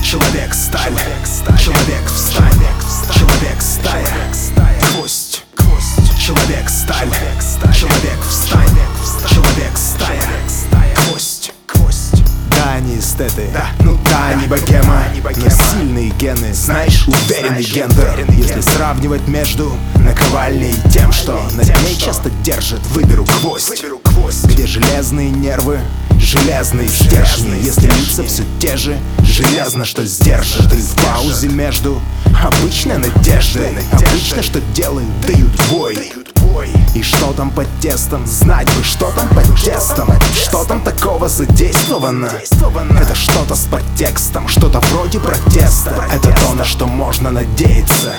Человек-сталь, человек-встань, человек-стая, гвоздь, человек-сталь, человек-встань, человек-стая, гвоздь. Да, они эстеты, да, они богема, но сильные гены, знаешь, уверенный гендер. Если сравнивать между наковальней и тем, что на ней часто держит, выберу гвоздь. Где железные нервы, железные стержни. Если лица все те же, железно, что сдержит. И в паузе между обычной надеждой, обычно, что делают, дают бой. И что там под тестом, знать бы, что там под тестом. Что там такого задействовано? Это что-то с подтекстом, что-то вроде протеста. Это то, на что можно надеяться.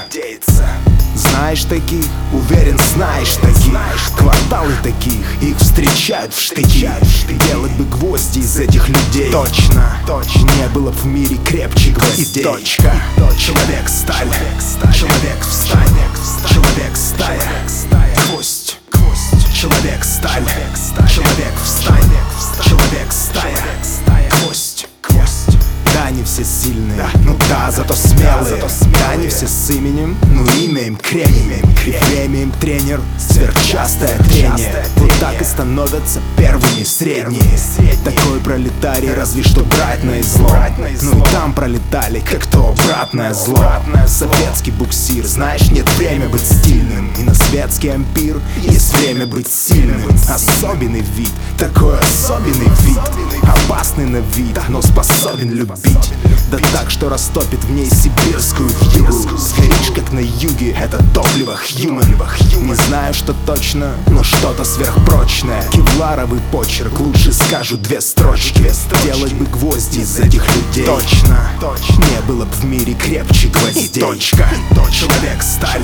Знаешь таких, уверен, знаешь таких. Кварталы таких, их встречают в штыки. Делать бы гвозди из этих людей. Точно, не было в мире крепче гвоздей. Точка. Человек-сталь, человек-встань, человек-стая, гвоздь, человек-сталь, человек-встань, человек-стая, гвоздь. Да, не все сильные, ну да, зато смелые. Да, не все с именем, ну имя им кремень. И время им тренер, сверхчастое трение. Вот так и становятся первыми средние. Такой пролетарий, разве что брать на излом. Ну и там пролетали, как то обратное зло. Советский буксир, знаешь, нет время быть стильным. И на светский ампир есть время быть сильным. Особенный вид, такой особенный вид. Опасный на вид, но способен любить. Да так, что растопит в ней сибирскую вьюгу. Сгоришь, как на юге, это топливо human. Не знаю, что точно, но что-то сверхпрочное. Кевларовый почерк, лучше скажу две строчки. Делать бы гвозди из этих людей. Точно, не было бы в мире крепче гвоздей. Точка. Человек-сталь,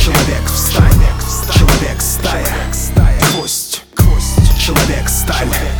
человек-встань, человек-стая, гвоздь, человек-сталь.